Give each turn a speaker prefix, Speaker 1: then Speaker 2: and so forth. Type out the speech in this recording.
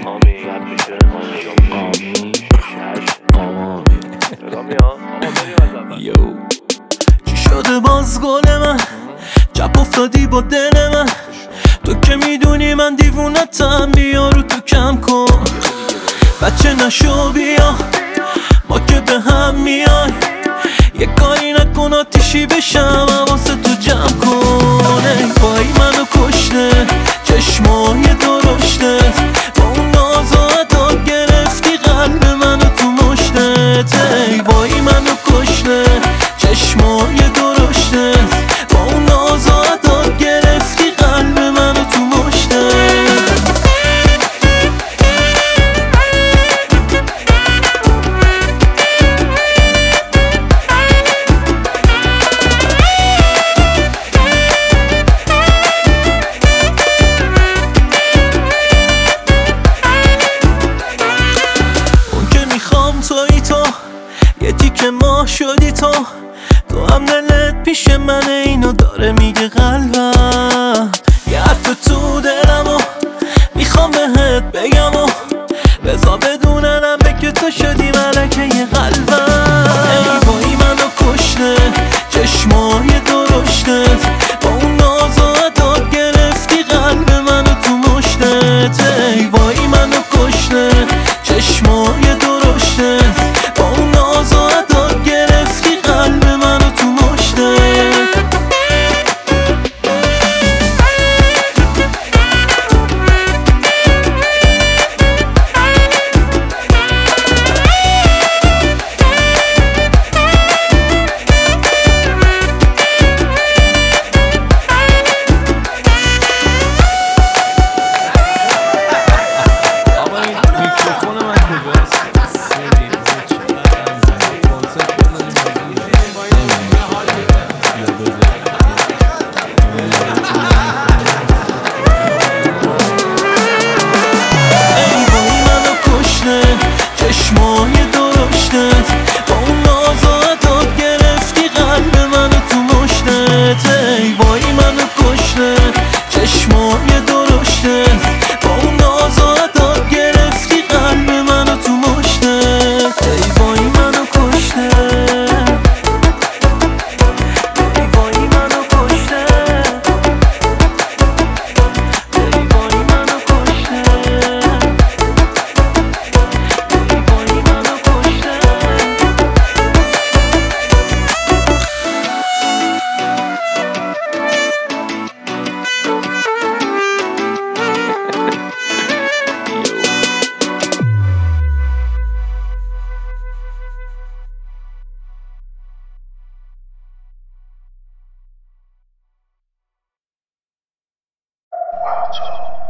Speaker 1: آمی رد میشه
Speaker 2: یو چی شده باز گل من چپ افتادی با دل من تو که میدونی من دیوونتم بیا رو تو کم کن بچه نشو بیا ما که به هم میای یه کاری نکن آتیشی بشم حواست تو جمع کن ای وای منو کشته چشمای درشتت با اون ناز و عداد گرفتی قلب منو تو مشتت ای وای منو کشته چشمای درشتت با اون ناز و عداد گرفتی قلب منو تو مشتت توی تو یه تیکه ماه شدی تو هم دلت پیش من اینو داره میگه قلبم یه حرف تو دلمو میخوام بهت بگم و بذار بدوننم به که تو شدی ملکه یه قلبم ای وای منو کشته چشمای درشتت با اون ناز و عداد گرفتی قلب منو تو مشتت ای وای منو کشته چشمای درشتت با اون ناز و عداد گرفتی قلب منو تو مشتت چشمای درشتت با اون ناز و عداد گرفتی قلب منو تو مشتت ای وای منو کشته چشمای درشتت با اون ناز و عداد گرفتی قلب منو تو مشتت ای وای منو کشته ای وای منو کشته ای وای منو کشته
Speaker 1: Wow.